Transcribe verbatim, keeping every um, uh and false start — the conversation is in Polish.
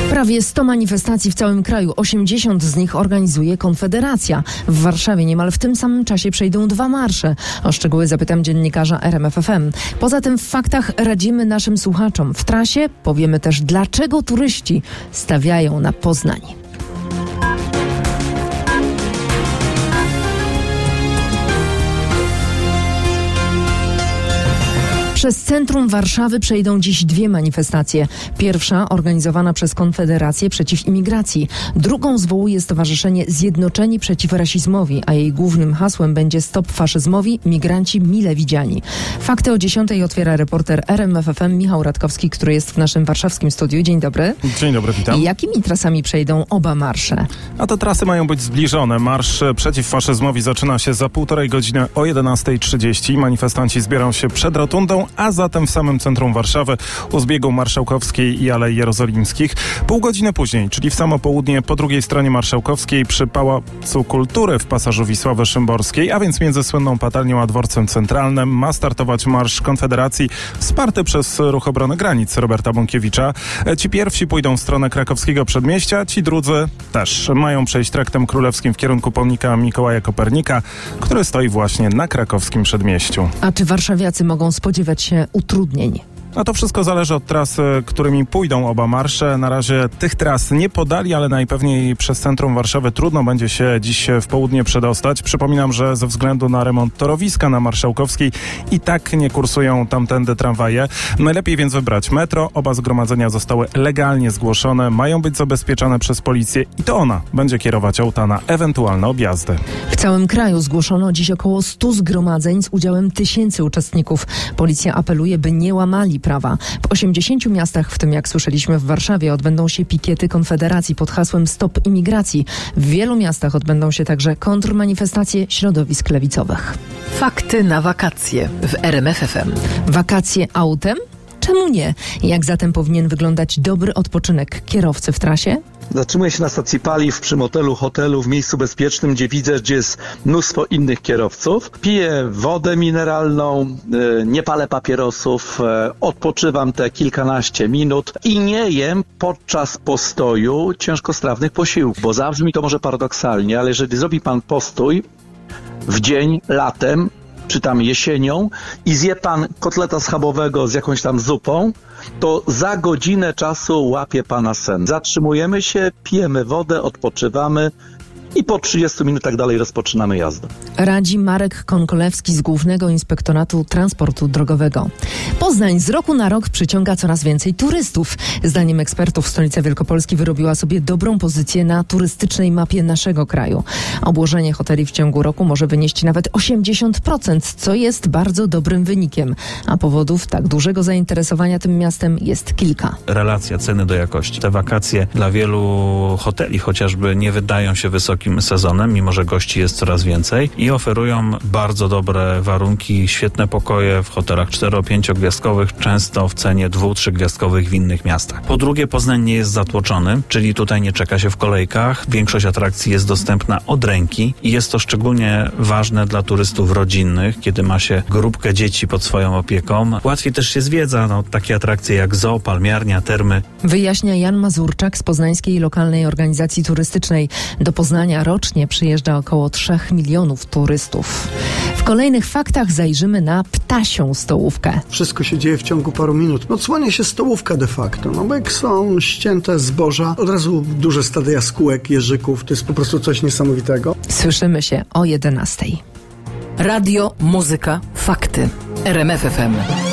Prawie sto manifestacji w całym kraju, osiemdziesiąt z nich organizuje Konfederacja. W Warszawie niemal w tym samym czasie przejdą dwa marsze. O szczegóły zapytam dziennikarza R M F F M. Poza tym w faktach radzimy naszym słuchaczom. W trasie powiemy też, dlaczego turyści stawiają na Poznań. Przez centrum Warszawy przejdą dziś dwie manifestacje. Pierwsza organizowana przez Konfederację przeciw imigracji. Drugą zwołuje Stowarzyszenie Zjednoczeni przeciw rasizmowi, a jej głównym hasłem będzie Stop faszyzmowi, migranci mile widziani. Fakty o dziesiątej otwiera reporter R M F F M Michał Radkowski, który jest w naszym warszawskim studiu. Dzień dobry. Dzień dobry, witam. I jakimi trasami przejdą oba marsze? A te trasy mają być zbliżone. Marsz przeciw faszyzmowi zaczyna się za półtorej godziny o jedenastej trzydzieści. Manifestanci zbiorą się przed rotundą, a zatem w samym centrum Warszawy u zbiegu Marszałkowskiej i Alei Jerozolimskich. Pół godziny później, czyli w samo południe, po drugiej stronie Marszałkowskiej przy Pałacu Kultury w Pasażu Wisławy Szymborskiej, a więc między słynną Patarnią a Dworcem Centralnym, ma startować Marsz Konfederacji wsparty przez Ruch Obrony Granic Roberta Bąkiewicza. Ci pierwsi pójdą w stronę krakowskiego przedmieścia, ci drudzy też mają przejść traktem królewskim w kierunku pomnika Mikołaja Kopernika, który stoi właśnie na krakowskim przedmieściu. A czy warszawiacy mogą spodziewać się utrudnień? A to wszystko zależy od tras, którymi pójdą oba marsze. Na razie tych tras nie podali, ale najpewniej przez centrum Warszawy trudno będzie się dziś w południe przedostać. Przypominam, że ze względu na remont torowiska na Marszałkowskiej i tak nie kursują tamtędy tramwaje. Najlepiej więc wybrać metro. Oba zgromadzenia zostały legalnie zgłoszone, mają być zabezpieczane przez policję i to ona będzie kierować auta na ewentualne objazdy. W całym kraju zgłoszono dziś około stu zgromadzeń z udziałem tysięcy uczestników. Policja apeluje, by nie łamali prawa. W osiemdziesięciu miastach, w tym jak słyszeliśmy w Warszawie, odbędą się pikiety Konfederacji pod hasłem Stop imigracji. W wielu miastach odbędą się także kontrmanifestacje środowisk lewicowych. Fakty na wakacje w R M F F M. Wakacje autem? Czemu nie? Jak zatem powinien wyglądać dobry odpoczynek kierowcy w trasie? Zatrzymuję się na stacji paliw, przy motelu, hotelu, w miejscu bezpiecznym, gdzie widzę, gdzie jest mnóstwo innych kierowców. Piję wodę mineralną, nie palę papierosów, odpoczywam te kilkanaście minut i nie jem podczas postoju ciężkostrawnych posiłków, bo zabrzmi to może paradoksalnie, ale jeżeli zrobi pan postój w dzień, latem, czy tam jesienią i zje pan kotleta schabowego z jakąś tam zupą, to za godzinę czasu łapie pana sen. Zatrzymujemy się, pijemy wodę, odpoczywamy i po trzydziestu minutach dalej rozpoczynamy jazdę. Radzi Marek Konkolewski z Głównego Inspektoratu Transportu Drogowego. Poznań z roku na rok przyciąga coraz więcej turystów. Zdaniem ekspertów stolica Wielkopolski wyrobiła sobie dobrą pozycję na turystycznej mapie naszego kraju. Obłożenie hoteli w ciągu roku może wynieść nawet osiemdziesiąt procent, co jest bardzo dobrym wynikiem. A powodów tak dużego zainteresowania tym miastem jest kilka. Relacja ceny do jakości. Te wakacje dla wielu hoteli chociażby nie wydają się wysokim sezonem, mimo że gości jest coraz więcej i oferują bardzo dobre warunki, świetne pokoje w hotelach cztero-pięciogwiazdkowych, często w cenie dwu-, trzygwiazdkowych w innych miastach. Po drugie, Poznań nie jest zatłoczony, czyli tutaj nie czeka się w kolejkach. Większość atrakcji jest dostępna od ręki i jest to szczególnie ważne dla turystów rodzinnych, kiedy ma się grupkę dzieci pod swoją opieką. Łatwiej też się zwiedza, no, takie atrakcje jak zoo, palmiarnia, termy. Wyjaśnia Jan Mazurczak z poznańskiej lokalnej organizacji turystycznej. Do Poznania rocznie przyjeżdża około trzech milionów turystów. W kolejnych faktach zajrzymy na ptasią stołówkę. Wszystko się dzieje w ciągu paru minut. No słania się stołówka de facto. No bo jak są ścięte zboża, od razu duże stada jaskółek, jeżyków. To jest po prostu coś niesamowitego. Słyszymy się o jedenastej. Radio, muzyka, fakty. R M F F M.